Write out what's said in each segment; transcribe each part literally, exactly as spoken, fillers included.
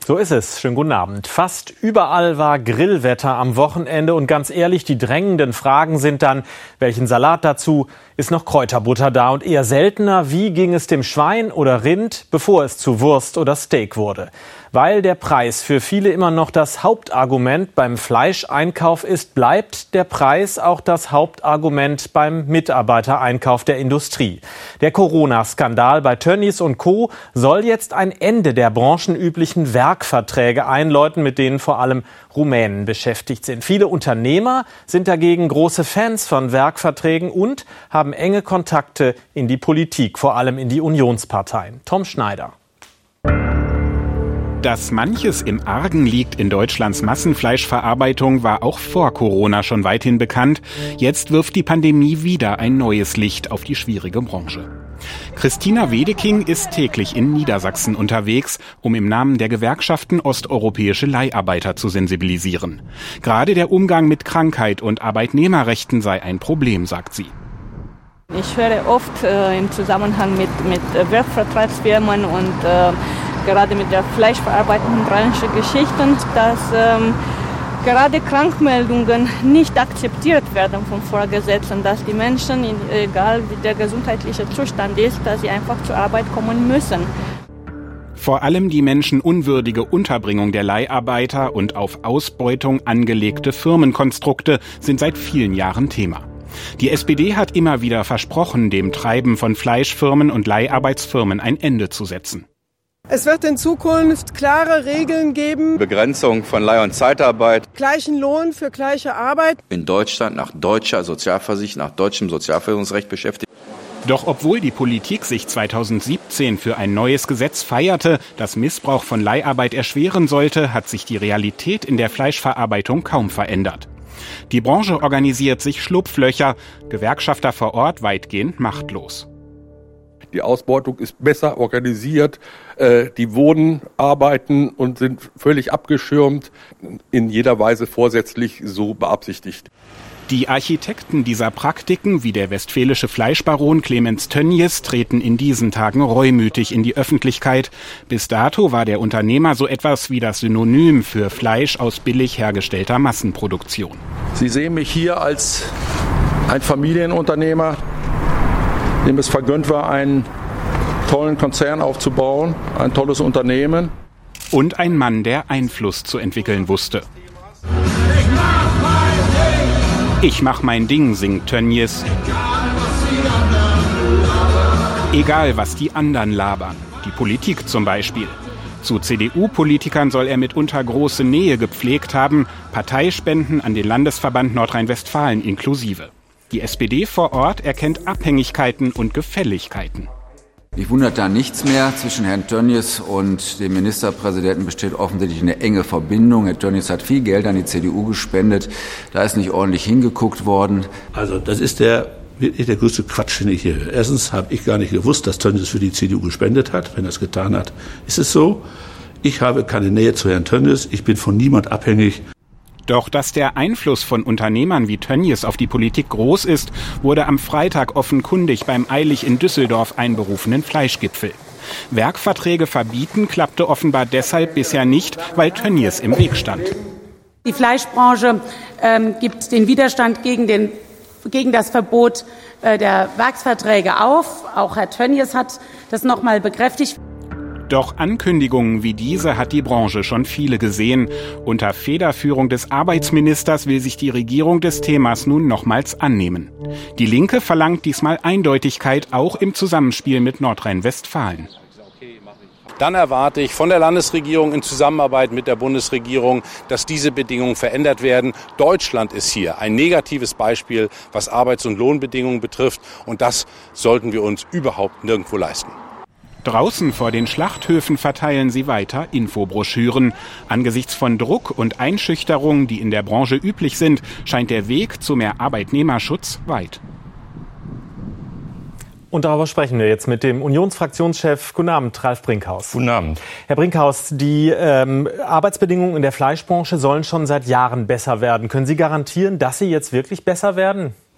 So ist es. Schönen guten Abend. Fast überall war Grillwetter am Wochenende und ganz ehrlich, die drängenden Fragen sind dann, welchen Salat dazu, ist noch Kräuterbutter da und eher seltener, wie ging es dem Schwein oder Rind, bevor es zu Wurst oder Steak wurde. Weil der Preis für viele immer noch das Hauptargument beim Fleischeinkauf ist, bleibt der Preis auch das Hauptargument beim Mitarbeitereinkauf der Industrie. Der Corona-Skandal bei Tönnies und Co. soll jetzt ein Ende der branchenüblichen Werkverträge einläuten, mit denen vor allem Rumänen beschäftigt sind. Viele Unternehmer sind dagegen große Fans von Werkverträgen und haben enge Kontakte in die Politik, vor allem in die Unionsparteien. Tom Schneider. Dass manches im Argen liegt in Deutschlands Massenfleischverarbeitung, war auch vor Corona schon weithin bekannt. Jetzt wirft die Pandemie wieder ein neues Licht auf die schwierige Branche. Christina Wedeking ist täglich in Niedersachsen unterwegs, um im Namen der Gewerkschaften osteuropäische Leiharbeiter zu sensibilisieren. Gerade der Umgang mit Krankheit und Arbeitnehmerrechten sei ein Problem, sagt sie. Ich höre oft äh, im Zusammenhang mit, mit äh, Werkvertragsfirmen und äh, gerade mit der fleischverarbeitenden Branche Geschichten, dass ähm, gerade Krankmeldungen nicht akzeptiert werden vom Vorgesetzten, dass die Menschen, egal wie der gesundheitliche Zustand ist, dass sie einfach zur Arbeit kommen müssen. Vor allem die menschenunwürdige Unterbringung der Leiharbeiter und auf Ausbeutung angelegte Firmenkonstrukte sind seit vielen Jahren Thema. Die S P D hat immer wieder versprochen, dem Treiben von Fleischfirmen und Leiharbeitsfirmen ein Ende zu setzen. Es wird in Zukunft klare Regeln geben. Begrenzung von Leih- und Zeitarbeit. Gleichen Lohn für gleiche Arbeit. In Deutschland nach deutscher Sozialversicherung, nach deutschem Sozialversicherungsrecht beschäftigt. Doch obwohl die Politik sich zweitausendsiebzehn für ein neues Gesetz feierte, das Missbrauch von Leiharbeit erschweren sollte, hat sich die Realität in der Fleischverarbeitung kaum verändert. Die Branche organisiert sich Schlupflöcher, Gewerkschafter vor Ort weitgehend machtlos. Die Ausbeutung ist besser organisiert, die wohnen, arbeiten und sind völlig abgeschirmt, in jeder Weise vorsätzlich so beabsichtigt. Die Architekten dieser Praktiken, wie der westfälische Fleischbaron Clemens Tönnies, treten in diesen Tagen reumütig in die Öffentlichkeit. Bis dato war der Unternehmer so etwas wie das Synonym für Fleisch aus billig hergestellter Massenproduktion. Sie sehen mich hier als ein Familienunternehmer, dem es vergönnt war, einen tollen Konzern aufzubauen, ein tolles Unternehmen. Und ein Mann, der Einfluss zu entwickeln wusste. Ich mach mein Ding, singt Tönnies. Egal, was die anderen labern. Die Politik zum Beispiel. Zu C D U-Politikern soll er mitunter große Nähe gepflegt haben, Parteispenden an den Landesverband Nordrhein-Westfalen inklusive. Die S P D vor Ort erkennt Abhängigkeiten und Gefälligkeiten. Mich wundert da nichts mehr. Zwischen Herrn Tönnies und dem Ministerpräsidenten besteht offensichtlich eine enge Verbindung. Herr Tönnies hat viel Geld an die C D U gespendet. Da ist nicht ordentlich hingeguckt worden. Also das ist der wirklich der größte Quatsch, den ich hier höre. Erstens habe ich gar nicht gewusst, dass Tönnies für die C D U gespendet hat. Wenn er es getan hat, ist es so. Ich habe keine Nähe zu Herrn Tönnies. Ich bin von niemand abhängig. Doch dass der Einfluss von Unternehmern wie Tönnies auf die Politik groß ist, wurde am Freitag offenkundig beim eilig in Düsseldorf einberufenen Fleischgipfel. Werkverträge verbieten klappte offenbar deshalb bisher nicht, weil Tönnies im Weg stand. Die Fleischbranche ähm, gibt den Widerstand gegen, den, gegen das Verbot äh, der Werksverträge auf. Auch Herr Tönnies hat das noch mal bekräftigt. Doch Ankündigungen wie diese hat die Branche schon viele gesehen. Unter Federführung des Arbeitsministers will sich die Regierung des Themas nun nochmals annehmen. Die Linke verlangt diesmal Eindeutigkeit, auch im Zusammenspiel mit Nordrhein-Westfalen. Dann erwarte ich von der Landesregierung in Zusammenarbeit mit der Bundesregierung, dass diese Bedingungen verändert werden. Deutschland ist hier ein negatives Beispiel, was Arbeits- und Lohnbedingungen betrifft. Und das sollten wir uns überhaupt nirgendwo leisten. Draußen vor den Schlachthöfen verteilen sie weiter Infobroschüren. Angesichts von Druck und Einschüchterung, die in der Branche üblich sind, scheint der Weg zu mehr Arbeitnehmerschutz weit. Und darüber sprechen wir jetzt mit dem Unionsfraktionschef. Guten Abend, Ralf Brinkhaus. Guten Abend. Herr Brinkhaus, die ähm, Arbeitsbedingungen in der Fleischbranche sollen schon seit Jahren besser werden. Können Sie garantieren, dass sie jetzt wirklich besser werden?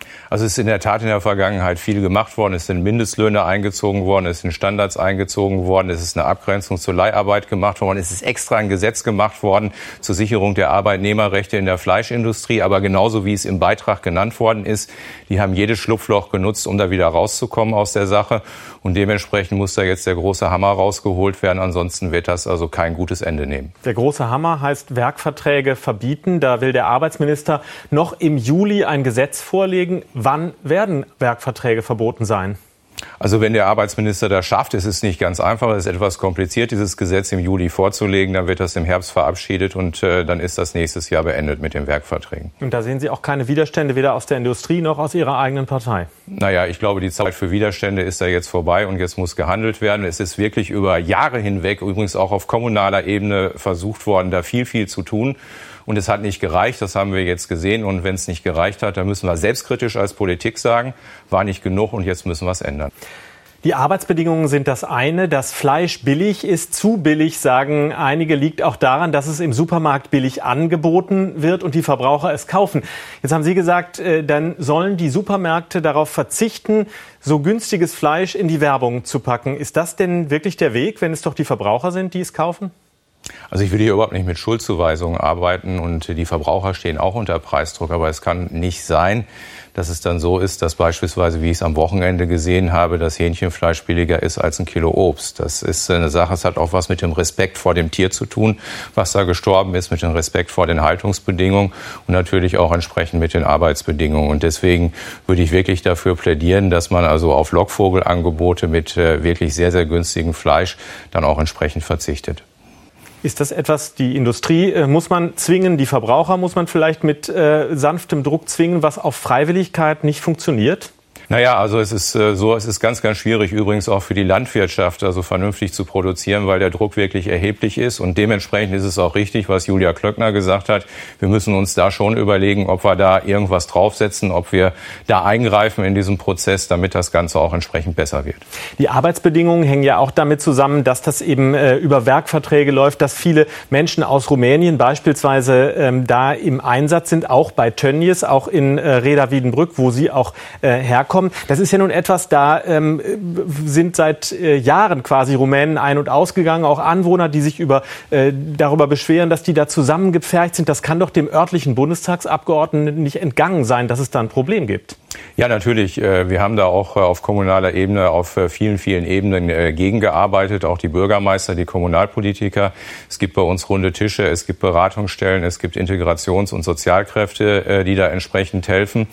Also es ist in der Tat in der Vergangenheit viel gemacht worden. Es sind Mindestlöhne eingezogen worden, es sind Standards eingezogen worden, es ist eine Abgrenzung zur Leiharbeit gemacht worden, es ist extra ein Gesetz gemacht worden zur Sicherung der Arbeitnehmerrechte in der Fleischindustrie. Aber genauso wie es im Beitrag genannt worden ist, die haben jedes Schlupfloch genutzt, um da wieder rauszukommen aus der Sache. Und dementsprechend muss da jetzt der große Hammer rausgeholt werden. Ansonsten wird das also kein gutes Ende nehmen. Der große Hammer heißt Werkverträge verbieten. Da will der Arbeitsminister noch im Juli ein Gesetz vorlegen. Wann werden Werkverträge verboten sein? Also wenn der Arbeitsminister das schafft, ist es nicht ganz einfach, es ist etwas kompliziert, dieses Gesetz im Juli vorzulegen, dann wird das im Herbst verabschiedet und äh, dann ist das nächstes Jahr beendet mit den Werkverträgen. Und da sehen Sie auch keine Widerstände, weder aus der Industrie noch aus Ihrer eigenen Partei? Naja, ich glaube, die Zeit für Widerstände ist da jetzt vorbei und jetzt muss gehandelt werden. Es ist wirklich über Jahre hinweg, übrigens auch auf kommunaler Ebene, versucht worden, da viel, viel zu tun. Und es hat nicht gereicht, das haben wir jetzt gesehen. Und wenn es nicht gereicht hat, dann müssen wir selbstkritisch als Politik sagen, war nicht genug und jetzt müssen wir es ändern. Die Arbeitsbedingungen sind das eine. Das Fleisch billig ist zu billig, sagen einige, liegt auch daran, dass es im Supermarkt billig angeboten wird und die Verbraucher es kaufen. Jetzt haben Sie gesagt, dann sollen die Supermärkte darauf verzichten, so günstiges Fleisch in die Werbung zu packen. Ist das denn wirklich der Weg, wenn es doch die Verbraucher sind, die es kaufen? Also ich will hier überhaupt nicht mit Schuldzuweisungen arbeiten und die Verbraucher stehen auch unter Preisdruck. Aber es kann nicht sein, dass es dann so ist, dass beispielsweise, wie ich es am Wochenende gesehen habe, das Hähnchenfleisch billiger ist als ein Kilo Obst. Das ist eine Sache, es hat auch was mit dem Respekt vor dem Tier zu tun, was da gestorben ist, mit dem Respekt vor den Haltungsbedingungen und natürlich auch entsprechend mit den Arbeitsbedingungen. Und deswegen würde ich wirklich dafür plädieren, dass man also auf Lockvogelangebote mit wirklich sehr, sehr günstigem Fleisch dann auch entsprechend verzichtet. Ist das etwas, die Industrie äh, muss man zwingen, die Verbraucher muss man vielleicht mit äh, sanftem Druck zwingen, was auf Freiwilligkeit nicht funktioniert? Naja, also es ist äh, so, es ist ganz, ganz schwierig übrigens auch für die Landwirtschaft, also vernünftig zu produzieren, weil der Druck wirklich erheblich ist. Und dementsprechend ist es auch richtig, was Julia Klöckner gesagt hat. Wir müssen uns da schon überlegen, ob wir da irgendwas draufsetzen, ob wir da eingreifen in diesem Prozess, damit das Ganze auch entsprechend besser wird. Die Arbeitsbedingungen hängen ja auch damit zusammen, dass das eben äh, über Werkverträge läuft, dass viele Menschen aus Rumänien beispielsweise ähm, da im Einsatz sind, auch bei Tönnies, auch in äh, Reda-Wiedenbrück, wo Sie auch äh, herkommen. Das ist ja nun etwas, da ähm, sind seit äh, Jahren quasi Rumänen ein- und ausgegangen, auch Anwohner, die sich über, äh, darüber beschweren, dass die da zusammengepfercht sind. Das kann doch dem örtlichen Bundestagsabgeordneten nicht entgangen sein, dass es da ein Problem gibt. Ja, natürlich. Wir haben da auch auf kommunaler Ebene, auf vielen, vielen Ebenen gegengearbeitet. Auch die Bürgermeister, die Kommunalpolitiker. Es gibt bei uns runde Tische, es gibt Beratungsstellen, es gibt Integrations- und Sozialkräfte, die da entsprechend helfen.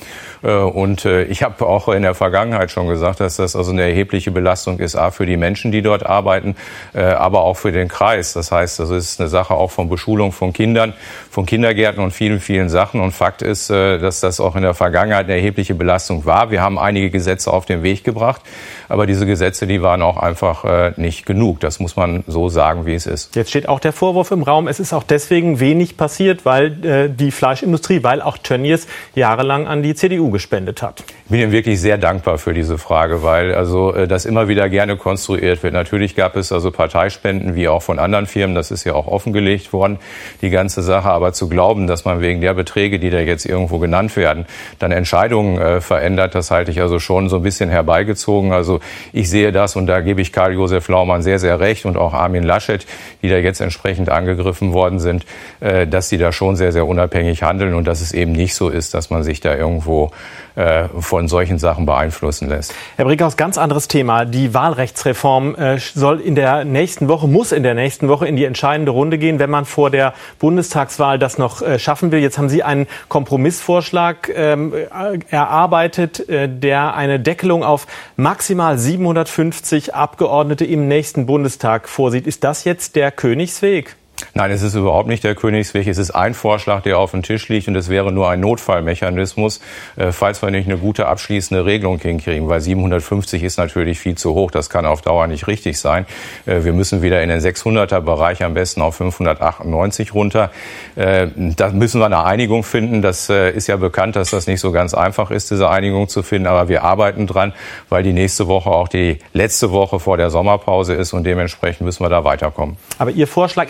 Und ich habe auch in der Vergangenheit schon gesagt, dass das also eine erhebliche Belastung ist, A, für die Menschen, die dort arbeiten, aber auch für den Kreis. Das heißt, das ist eine Sache auch von Beschulung von Kindern, von Kindergärten und vielen, vielen Sachen. Und Fakt ist, dass das auch in der Vergangenheit eine erhebliche Belastung war. Wir haben einige Gesetze auf den Weg gebracht, aber diese Gesetze, die waren auch einfach äh, nicht genug. Das muss man so sagen, wie es ist. Jetzt steht auch der Vorwurf im Raum, es ist auch deswegen wenig passiert, weil äh, die Fleischindustrie, weil auch Tönnies jahrelang an die C D U gespendet hat. Ich bin Ihnen wirklich sehr dankbar für diese Frage, weil also äh, das immer wieder gerne konstruiert wird. Natürlich gab es also Parteispenden, wie auch von anderen Firmen, das ist ja auch offengelegt worden, die ganze Sache. Aber zu glauben, dass man wegen der Beträge, die da jetzt irgendwo genannt werden, dann Entscheidungen äh, verändert, das halte ich also schon so ein bisschen herbeigezogen. Also ich sehe das und da gebe ich Karl-Josef Laumann sehr, sehr recht und auch Armin Laschet, die da jetzt entsprechend angegriffen worden sind, äh, dass die da schon sehr, sehr unabhängig handeln und dass es eben nicht so ist, dass man sich da irgendwo äh, von solchen Sachen beeinflussen lässt. Herr Brickhaus, ganz anderes Thema. Die Wahlrechtsreform äh, soll in der nächsten Woche, muss in der nächsten Woche in die entscheidende Runde gehen, wenn man vor der Bundestagswahl das noch äh, schaffen will. Jetzt haben Sie einen Kompromissvorschlag ähm, erarbeitet, äh, der eine Deckelung auf maximal siebenhundertfünfzig Abgeordnete im nächsten Bundestag vorsieht. Ist das jetzt der Königsweg? Nein, es ist überhaupt nicht der Königsweg. Es ist ein Vorschlag, der auf dem Tisch liegt und es wäre nur ein Notfallmechanismus, äh, falls wir nicht eine gute abschließende Regelung hinkriegen, weil siebenhundertfünfzig ist natürlich viel zu hoch. Das kann auf Dauer nicht richtig sein. Äh, wir müssen wieder in den sechshunderter Bereich, am besten auf fünfhundertachtundneunzig runter. Äh, da müssen wir eine Einigung finden. Das äh, ist ja bekannt, dass das nicht so ganz einfach ist, diese Einigung zu finden. Aber wir arbeiten dran, weil die nächste Woche auch die letzte Woche vor der Sommerpause ist und dementsprechend müssen wir da weiterkommen. Aber Ihr Vorschlag ist einer,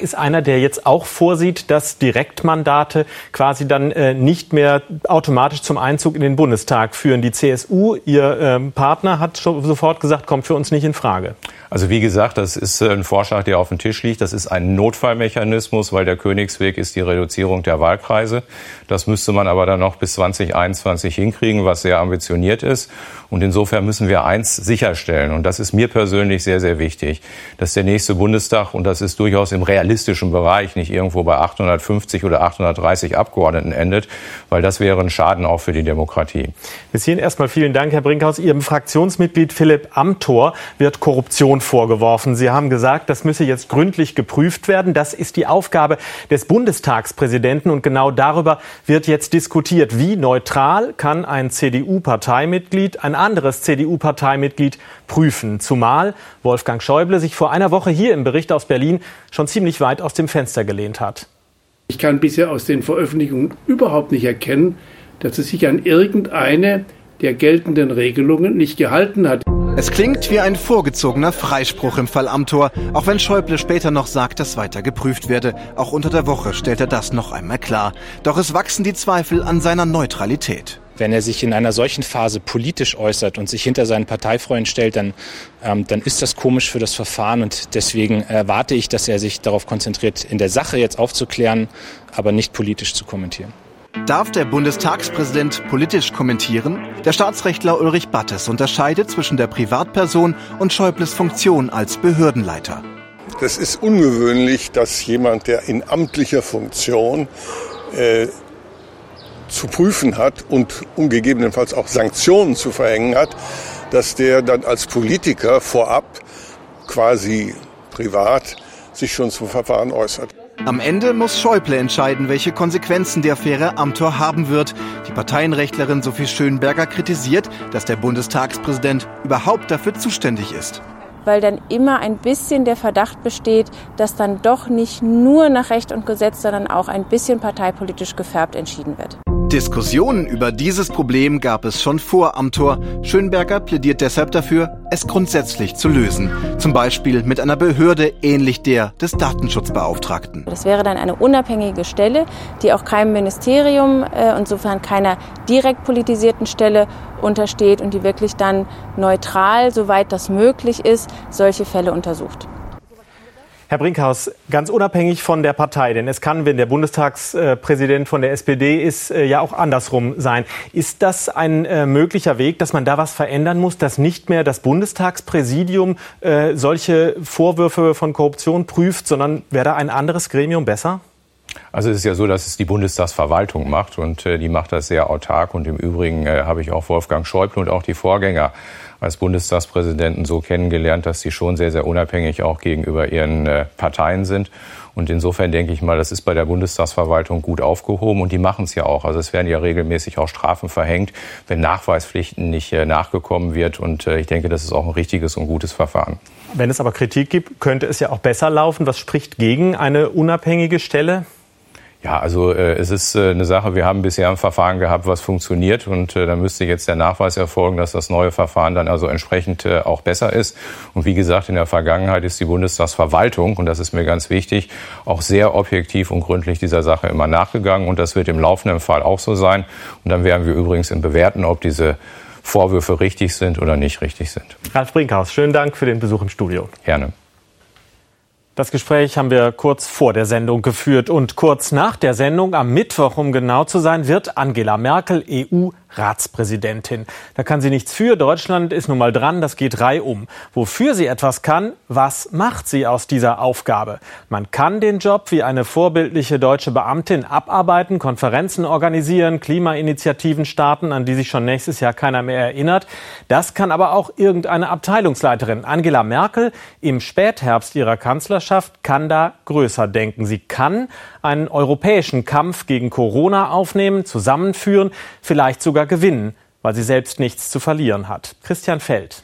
der jetzt auch vorsieht, dass Direktmandate quasi dann äh, nicht mehr automatisch zum Einzug in den Bundestag führen. Die C S U, ihr äh, Partner, hat schon sofort gesagt, kommt für uns nicht in Frage. Also wie gesagt, das ist ein Vorschlag, der auf dem Tisch liegt. Das ist ein Notfallmechanismus, weil der Königsweg ist die Reduzierung der Wahlkreise. Das müsste man aber dann noch bis zwanzig einundzwanzig hinkriegen, was sehr ambitioniert ist. Und insofern müssen wir eins sicherstellen, und das ist mir persönlich sehr, sehr wichtig, dass der nächste Bundestag, und das ist durchaus im realistischen Bereich, nicht irgendwo bei achthundertfünfzig oder achthundertdreißig Abgeordneten endet, weil das wäre ein Schaden auch für die Demokratie. Bis hierhin erstmal vielen Dank, Herr Brinkhaus. Ihrem Fraktionsmitglied Philipp Amthor wird Korruption vorgeworfen. Sie haben gesagt, das müsse jetzt gründlich geprüft werden. Das ist die Aufgabe des Bundestagspräsidenten, und genau darüber wird jetzt diskutiert. Wie neutral kann ein C D U-Parteimitglied ein anderes C D U-Parteimitglied prüfen? Zumal Wolfgang Schäuble sich vor einer Woche hier im Bericht aus Berlin schon ziemlich weit aus dem Fenster gelehnt hat. Ich kann bisher aus den Veröffentlichungen überhaupt nicht erkennen, dass es sich an irgendeine der geltenden Regelungen nicht gehalten hat. Es klingt wie ein vorgezogener Freispruch im Fall Amthor, auch wenn Schäuble später noch sagt, dass weiter geprüft werde. Auch unter der Woche stellt er das noch einmal klar. Doch es wachsen die Zweifel an seiner Neutralität. Wenn er sich in einer solchen Phase politisch äußert und sich hinter seinen Parteifreund stellt, dann, ähm, dann ist das komisch für das Verfahren. Und deswegen erwarte ich, dass er sich darauf konzentriert, in der Sache jetzt aufzuklären, aber nicht politisch zu kommentieren. Darf der Bundestagspräsident politisch kommentieren? Der Staatsrechtler Ulrich Battes unterscheidet zwischen der Privatperson und Schäubles Funktion als Behördenleiter. Das ist ungewöhnlich, dass jemand, der in amtlicher Funktion äh, zu prüfen hat und um gegebenenfalls auch Sanktionen zu verhängen hat, dass der dann als Politiker vorab quasi privat sich schon zum Verfahren äußert. Am Ende muss Schäuble entscheiden, welche Konsequenzen die Affäre Amthor haben wird. Die Parteienrechtlerin Sophie Schönberger kritisiert, dass der Bundestagspräsident überhaupt dafür zuständig ist. Weil dann immer ein bisschen der Verdacht besteht, dass dann doch nicht nur nach Recht und Gesetz, sondern auch ein bisschen parteipolitisch gefärbt entschieden wird. Diskussionen über dieses Problem gab es schon vor Amthor. Schönberger plädiert deshalb dafür, es grundsätzlich zu lösen. Zum Beispiel mit einer Behörde ähnlich der des Datenschutzbeauftragten. Das wäre dann eine unabhängige Stelle, die auch keinem Ministerium, äh, insofern keiner direkt politisierten Stelle untersteht und die wirklich dann neutral, soweit das möglich ist, solche Fälle untersucht. Herr Brinkhaus, ganz unabhängig von der Partei, denn es kann, wenn der Bundestagspräsident von der S P D ist, ja auch andersrum sein. Ist das ein äh, möglicher Weg, dass man da was verändern muss, dass nicht mehr das Bundestagspräsidium äh, solche Vorwürfe von Korruption prüft, sondern wäre da ein anderes Gremium besser? Also es ist ja so, dass es die Bundestagsverwaltung macht, und äh, die macht das sehr autark. Und im Übrigen äh, habe ich auch Wolfgang Schäuble und auch die Vorgänger als Bundestagspräsidenten so kennengelernt, dass sie schon sehr, sehr unabhängig auch gegenüber ihren äh, Parteien sind. Und insofern denke ich mal, das ist bei der Bundestagsverwaltung gut aufgehoben, und die machen es ja auch. Also es werden ja regelmäßig auch Strafen verhängt, wenn Nachweispflichten nicht äh, nachgekommen wird. Und äh, ich denke, das ist auch ein richtiges und gutes Verfahren. Wenn es aber Kritik gibt, könnte es ja auch besser laufen. Was spricht gegen eine unabhängige Stelle? Ja, also äh, es ist äh, eine Sache, wir haben bisher ein Verfahren gehabt, was funktioniert, und äh, da müsste jetzt der Nachweis erfolgen, dass das neue Verfahren dann also entsprechend äh, auch besser ist. Und wie gesagt, in der Vergangenheit ist die Bundestagsverwaltung, und das ist mir ganz wichtig, auch sehr objektiv und gründlich dieser Sache immer nachgegangen, und das wird im laufenden Fall auch so sein. Und dann werden wir übrigens im Bewerten, ob diese Vorwürfe richtig sind oder nicht richtig sind. Ralf Brinkhaus, schönen Dank für den Besuch im Studio. Gerne. Das Gespräch haben wir kurz vor der Sendung geführt, und kurz nach der Sendung, am Mittwoch, um genau zu sein, wird Angela Merkel E U-Ratspräsidentin. Da kann sie nichts für. Deutschland ist nun mal dran. Das geht reihum. Wofür sie etwas kann, was macht sie aus dieser Aufgabe? Man kann den Job wie eine vorbildliche deutsche Beamtin abarbeiten, Konferenzen organisieren, Klimainitiativen starten, an die sich schon nächstes Jahr keiner mehr erinnert. Das kann aber auch irgendeine Abteilungsleiterin. Angela Merkel im Spätherbst ihrer Kanzlerschaft kann da größer denken. Sie kann einen europäischen Kampf gegen Corona aufnehmen, zusammenführen, vielleicht sogar gewinnen, weil sie selbst nichts zu verlieren hat. Christian Feld.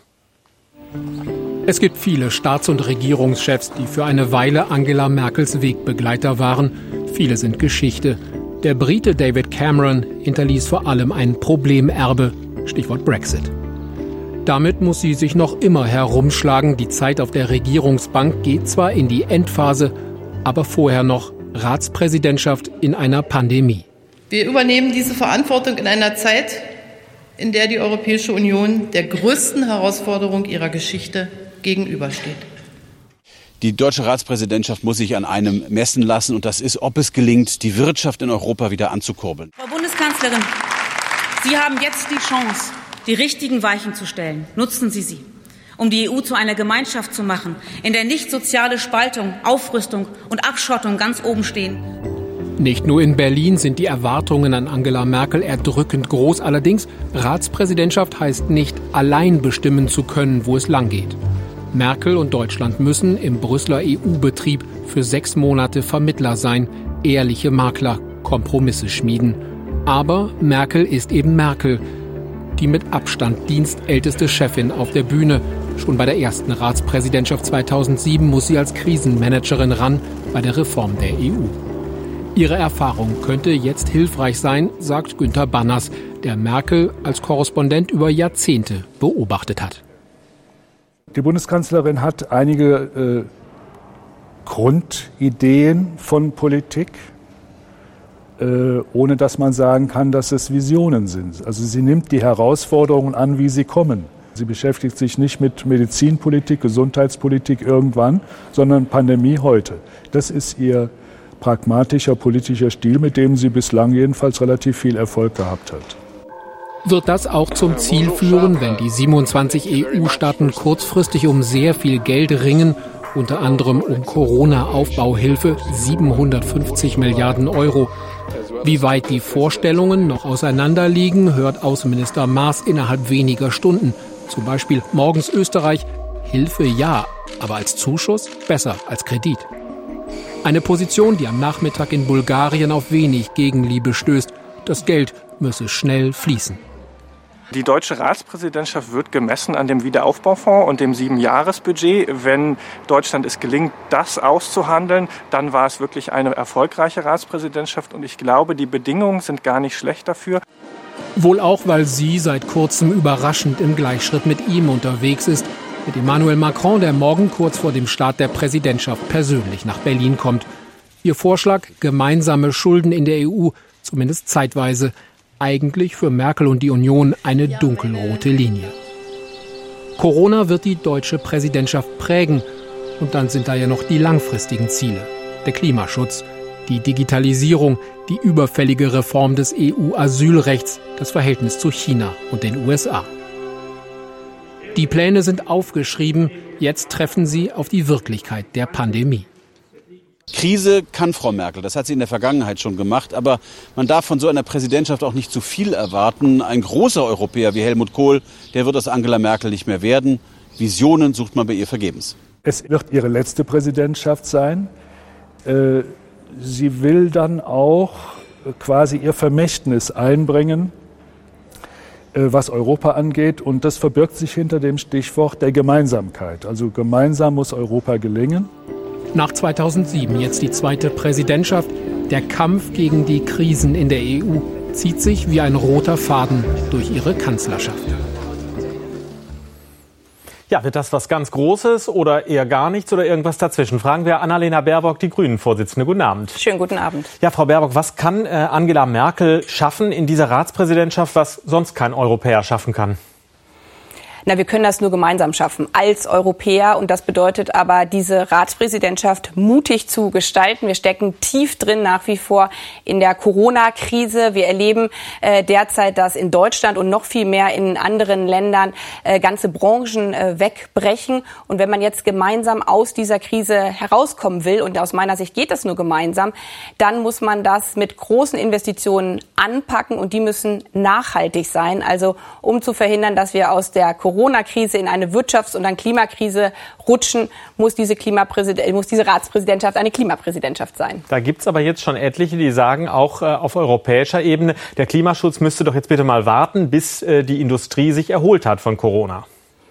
Es gibt viele Staats- und Regierungschefs, die für eine Weile Angela Merkels Wegbegleiter waren. Viele sind Geschichte. Der Brite David Cameron hinterließ vor allem ein Problemerbe, Stichwort Brexit. Damit muss sie sich noch immer herumschlagen. Die Zeit auf der Regierungsbank geht zwar in die Endphase, Aber vorher noch Ratspräsidentschaft in einer Pandemie. Wir übernehmen diese Verantwortung in einer Zeit, in der die Europäische Union der größten Herausforderung ihrer Geschichte gegenübersteht. Die deutsche Ratspräsidentschaft muss sich an einem messen lassen, und das ist, ob es gelingt, die Wirtschaft in Europa wieder anzukurbeln. Frau Bundeskanzlerin, Sie haben jetzt die Chance, die richtigen Weichen zu stellen. Nutzen Sie sie, um die E U zu einer Gemeinschaft zu machen, in der nicht soziale Spaltung, Aufrüstung und Abschottung ganz oben stehen. Nicht nur in Berlin sind die Erwartungen an Angela Merkel erdrückend groß. Allerdings, Ratspräsidentschaft heißt nicht, allein bestimmen zu können, wo es langgeht. Merkel und Deutschland müssen im Brüsseler E U-Betrieb für sechs Monate Vermittler sein, ehrliche Makler, Kompromisse schmieden. Aber Merkel ist eben Merkel, die mit Abstand dienstälteste Chefin auf der Bühne. Schon bei der ersten Ratspräsidentschaft zweitausendsieben muss sie als Krisenmanagerin ran bei der Reform der E U. Ihre Erfahrung könnte jetzt hilfreich sein, sagt Günther Banners, der Merkel als Korrespondent über Jahrzehnte beobachtet hat. Die Bundeskanzlerin hat einige äh, Grundideen von Politik, äh, ohne dass man sagen kann, dass es Visionen sind. Also sie nimmt die Herausforderungen an, wie sie kommen. Sie beschäftigt sich nicht mit Medizinpolitik, Gesundheitspolitik irgendwann, sondern Pandemie heute. Das ist ihr pragmatischer politischer Stil, mit dem sie bislang jedenfalls relativ viel Erfolg gehabt hat. Wird das auch zum Ziel führen, wenn die siebenundzwanzig E U-Staaten kurzfristig um sehr viel Geld ringen, unter anderem um Corona-Aufbauhilfe, siebenhundertfünfzig Milliarden Euro. Wie weit die Vorstellungen noch auseinanderliegen, hört Außenminister Maas innerhalb weniger Stunden. Zum Beispiel morgens Österreich, Hilfe ja, aber als Zuschuss besser als Kredit. Eine Position, die am Nachmittag in Bulgarien auf wenig Gegenliebe stößt. Das Geld müsse schnell fließen. Die deutsche Ratspräsidentschaft wird gemessen an dem Wiederaufbaufonds und dem Siebenjahresbudget. Wenn Deutschland es gelingt, das auszuhandeln, dann war es wirklich eine erfolgreiche Ratspräsidentschaft. Und ich glaube, die Bedingungen sind gar nicht schlecht dafür. Wohl auch, weil sie seit kurzem überraschend im Gleichschritt mit ihm unterwegs ist. Mit Emmanuel Macron, der morgen kurz vor dem Start der Präsidentschaft persönlich nach Berlin kommt. Ihr Vorschlag, gemeinsame Schulden in der E U, zumindest zeitweise, eigentlich für Merkel und die Union eine dunkelrote Linie. Corona wird die deutsche Präsidentschaft prägen. Und dann sind da ja noch die langfristigen Ziele. Der Klimaschutz, die Digitalisierung, die überfällige Reform des E U-Asylrechts, das Verhältnis zu China und den U S A. Die Pläne sind aufgeschrieben, jetzt treffen sie auf die Wirklichkeit der Pandemie. Krise kann Frau Merkel, das hat sie in der Vergangenheit schon gemacht, aber man darf von so einer Präsidentschaft auch nicht zu viel erwarten. Ein großer Europäer wie Helmut Kohl, der wird aus Angela Merkel nicht mehr werden. Visionen sucht man bei ihr vergebens. Es wird ihre letzte Präsidentschaft sein. Sie will dann auch quasi ihr Vermächtnis einbringen, was Europa angeht. Und das verbirgt sich hinter dem Stichwort der Gemeinsamkeit. Also gemeinsam muss Europa gelingen. Nach zweitausendsieben jetzt die zweite Präsidentschaft. Der Kampf gegen die Krisen in der E U zieht sich wie ein roter Faden durch ihre Kanzlerschaft. Ja, wird das was ganz Großes oder eher gar nichts oder irgendwas dazwischen? Fragen wir Annalena Baerbock, die Grünen-Vorsitzende. Guten Abend. Schönen guten Abend. Ja, Frau Baerbock, was kann äh, Angela Merkel schaffen in dieser Ratspräsidentschaft, was sonst kein Europäer schaffen kann? Na, wir können das nur gemeinsam schaffen, als Europäer. Und das bedeutet aber, diese Ratspräsidentschaft mutig zu gestalten. Wir stecken tief drin nach wie vor in der Corona-Krise. Wir erleben äh, derzeit, dass in Deutschland und noch viel mehr in anderen Ländern äh, ganze Branchen äh, wegbrechen. Und wenn man jetzt gemeinsam aus dieser Krise herauskommen will, und aus meiner Sicht geht das nur gemeinsam, dann muss man das mit großen Investitionen anpacken. Und die müssen nachhaltig sein. Also um zu verhindern, dass wir aus der Corona Corona-Krise in eine Wirtschafts- und dann Klimakrise rutschen, muss diese, Klimapräsident- muss diese Ratspräsidentschaft eine Klimapräsidentschaft sein. Da gibt's aber jetzt schon etliche, die sagen, auch äh, auf europäischer Ebene, der Klimaschutz müsste doch jetzt bitte mal warten, bis äh, die Industrie sich erholt hat von Corona.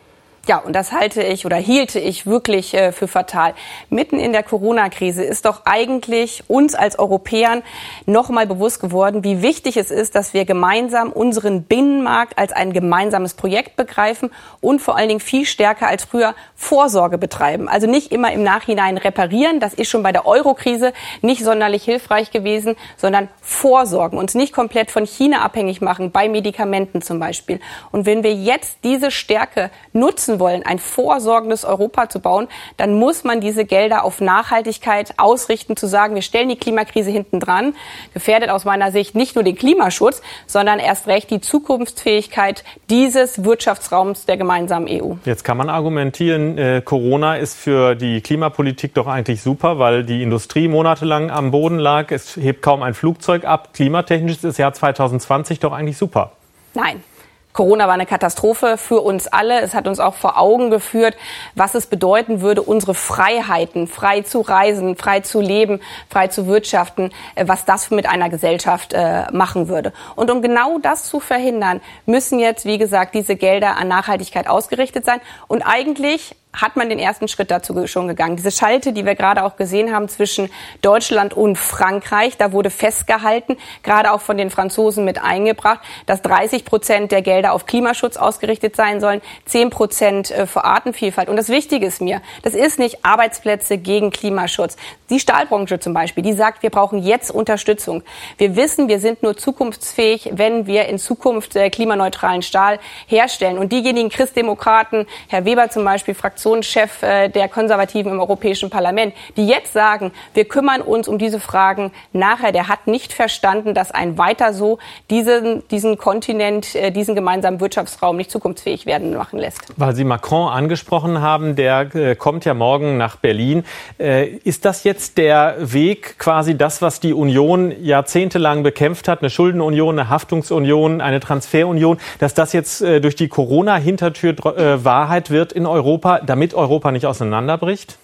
Ja, und das halte ich oder hielte ich wirklich äh, für fatal. Mitten in der Corona-Krise ist doch eigentlich uns als Europäern noch mal bewusst geworden, wie wichtig es ist, dass wir gemeinsam unseren Binnenmarkt als ein gemeinsames Projekt begreifen und vor allen Dingen viel stärker als früher Vorsorge betreiben. Also nicht immer im Nachhinein reparieren, das ist schon bei der Euro-Krise nicht sonderlich hilfreich gewesen, sondern vorsorgen, uns nicht komplett von China abhängig machen, bei Medikamenten zum Beispiel. Und wenn wir jetzt diese Stärke nutzen wollen, ein vorsorgendes Europa zu bauen, dann muss man diese Gelder auf Nachhaltigkeit ausrichten, zu sagen, wir stellen die Klimakrise hinten dran, gefährdet aus meiner Sicht nicht nur den Klimaschutz, sondern erst recht die Zukunftsfähigkeit dieses Wirtschaftsraums der gemeinsamen E U. Jetzt kann man argumentieren, äh, Corona ist für die Klimapolitik doch eigentlich super, weil die Industrie monatelang am Boden lag, es hebt kaum ein Flugzeug ab. Klimatechnisch ist das Jahr zwanzig zwanzig doch eigentlich super. Nein. Corona war eine Katastrophe für uns alle. Es hat uns auch vor Augen geführt, was es bedeuten würde, unsere Freiheiten, frei zu reisen, frei zu leben, frei zu wirtschaften, was das mit einer Gesellschaft äh, machen würde. Und um genau das zu verhindern, müssen jetzt, wie gesagt, diese Gelder an Nachhaltigkeit ausgerichtet sein. Und eigentlich hat man den ersten Schritt dazu schon gegangen. Diese Schalte, die wir gerade auch gesehen haben zwischen Deutschland und Frankreich, da wurde festgehalten, gerade auch von den Franzosen mit eingebracht, dass dreißig Prozent der Gelder auf Klimaschutz ausgerichtet sein sollen, zehn Prozent für Artenvielfalt. Und das Wichtige ist mir, das ist nicht Arbeitsplätze gegen Klimaschutz. Die Stahlbranche zum Beispiel, die sagt, wir brauchen jetzt Unterstützung. Wir wissen, wir sind nur zukunftsfähig, wenn wir in Zukunft klimaneutralen Stahl herstellen. Und diejenigen Christdemokraten, Herr Weber zum Beispiel, Fraktionschef der Konservativen im Europäischen Parlament, die jetzt sagen, wir kümmern uns um diese Fragen nachher, der hat nicht verstanden, dass ein weiter so diesen, diesen Kontinent, diesen gemeinsamen Wirtschaftsraum nicht zukunftsfähig werden machen lässt. Weil Sie Macron angesprochen haben, der äh, kommt ja morgen nach Berlin. Äh, ist das jetzt der Weg, quasi das, was die Union jahrzehntelang bekämpft hat, eine Schuldenunion, eine Haftungsunion, eine Transferunion, dass das jetzt äh, durch die Corona-Hintertür äh, Wahrheit wird in Europa, damit Europa nicht auseinanderbricht?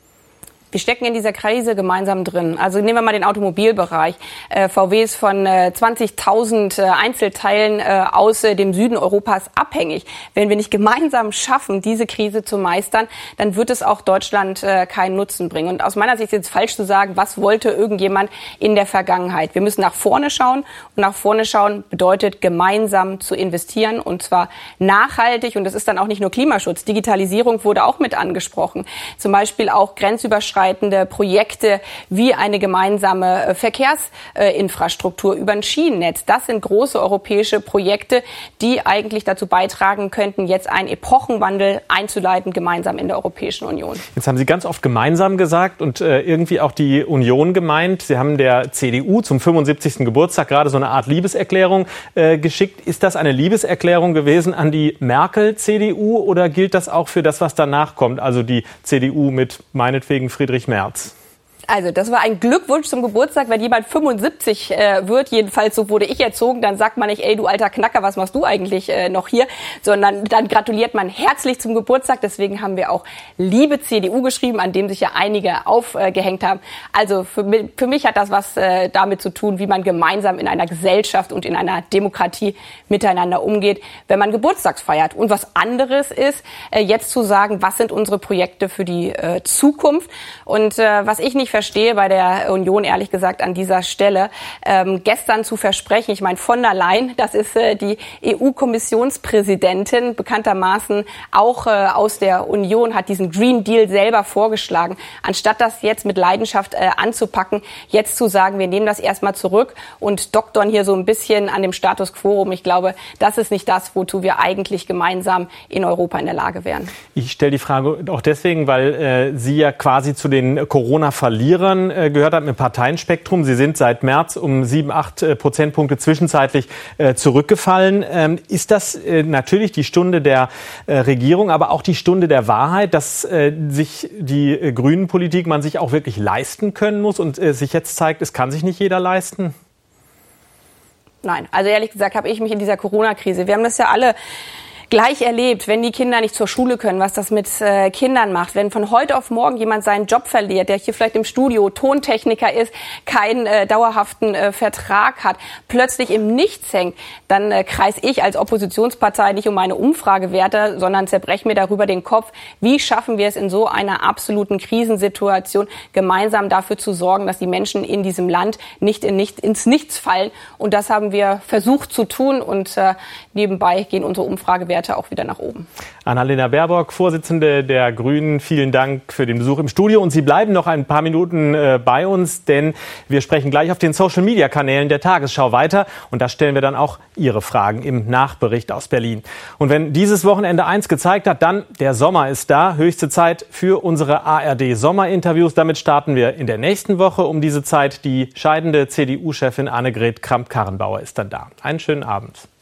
Wir stecken in dieser Krise gemeinsam drin. Also nehmen wir mal den Automobilbereich. Äh, V W ist von äh, zwanzigtausend äh, Einzelteilen äh, aus äh, dem Süden Europas abhängig. Wenn wir nicht gemeinsam schaffen, diese Krise zu meistern, dann wird es auch Deutschland äh, keinen Nutzen bringen. Und aus meiner Sicht ist jetzt falsch zu sagen, was wollte irgendjemand in der Vergangenheit. Wir müssen nach vorne schauen. Und nach vorne schauen bedeutet, gemeinsam zu investieren. Und zwar nachhaltig. Und das ist dann auch nicht nur Klimaschutz. Digitalisierung wurde auch mit angesprochen. Zum Beispiel auch grenzüberschreitend Projekte wie eine gemeinsame Verkehrsinfrastruktur über ein Schienennetz. Das sind große europäische Projekte, die eigentlich dazu beitragen könnten, jetzt einen Epochenwandel einzuleiten, gemeinsam in der Europäischen Union. Jetzt haben Sie ganz oft gemeinsam gesagt und äh, irgendwie auch die Union gemeint. Sie haben der C D U zum fünfundsiebzigsten Geburtstag gerade so eine Art Liebeserklärung äh, geschickt. Ist das eine Liebeserklärung gewesen an die Merkel-C D U oder gilt das auch für das, was danach kommt, also die C D U mit meinetwegen Friedrich Merz? Also das war ein Glückwunsch zum Geburtstag, wenn jemand fünfundsiebzig äh, wird, jedenfalls so wurde ich erzogen, dann sagt man nicht, ey du alter Knacker, was machst du eigentlich äh, noch hier, sondern dann gratuliert man herzlich zum Geburtstag. Deswegen haben wir auch Liebe C D U geschrieben, an dem sich ja einige aufgehängt äh, haben. Also für mich, für mich hat das was äh, damit zu tun, wie man gemeinsam in einer Gesellschaft und in einer Demokratie miteinander umgeht, wenn man Geburtstags feiert. Und was anderes ist, äh, jetzt zu sagen, was sind unsere Projekte für die äh, Zukunft. Und äh, was ich nicht verstehe bei der Union, ehrlich gesagt, an dieser Stelle, ähm, gestern zu versprechen, ich meine von der Leyen, das ist äh, die E U-Kommissionspräsidentin, bekanntermaßen auch äh, aus der Union, hat diesen Green Deal selber vorgeschlagen. Anstatt das jetzt mit Leidenschaft äh, anzupacken, jetzt zu sagen, wir nehmen das erstmal zurück und doktern hier so ein bisschen an dem Status quo rum. Ich glaube, das ist nicht das, wozu wir eigentlich gemeinsam in Europa in der Lage wären. Ich stelle die Frage auch deswegen, weil äh, Sie ja quasi zu den Corona-Verlierern gehört hat im Parteienspektrum. Sie sind seit März um sieben, acht Prozentpunkte zwischenzeitlich äh, zurückgefallen. Ähm, ist das äh, natürlich die Stunde der äh, Regierung, aber auch die Stunde der Wahrheit, dass äh, sich die äh, Grünen-Politik man sich auch wirklich leisten können muss und äh, sich jetzt zeigt, es kann sich nicht jeder leisten? Nein, also ehrlich gesagt habe ich mich in dieser Corona-Krise, wir haben das ja alle gleich erlebt, wenn die Kinder nicht zur Schule können, was das mit äh, Kindern macht. Wenn von heute auf morgen jemand seinen Job verliert, der hier vielleicht im Studio Tontechniker ist, keinen äh, dauerhaften äh, Vertrag hat, plötzlich im Nichts hängt, dann äh, kreis ich als Oppositionspartei nicht um meine Umfragewerte, sondern zerbreche mir darüber den Kopf, wie schaffen wir es in so einer absoluten Krisensituation, gemeinsam dafür zu sorgen, dass die Menschen in diesem Land nicht, in nicht ins Nichts fallen. Und das haben wir versucht zu tun und äh, nebenbei gehen unsere Umfragewerte auch wieder nach oben. Annalena Baerbock, Vorsitzende der Grünen, vielen Dank für den Besuch im Studio. Und Sie bleiben noch ein paar Minuten äh, bei uns, denn wir sprechen gleich auf den Social-Media-Kanälen der Tagesschau weiter. Und da stellen wir dann auch Ihre Fragen im Nachbericht aus Berlin. Und wenn dieses Wochenende eins gezeigt hat, dann der Sommer ist da. Höchste Zeit für unsere A R D-Sommerinterviews. Damit starten wir in der nächsten Woche um diese Zeit. Die scheidende C D U-Chefin Annegret Kramp-Karrenbauer ist dann da. Einen schönen Abend.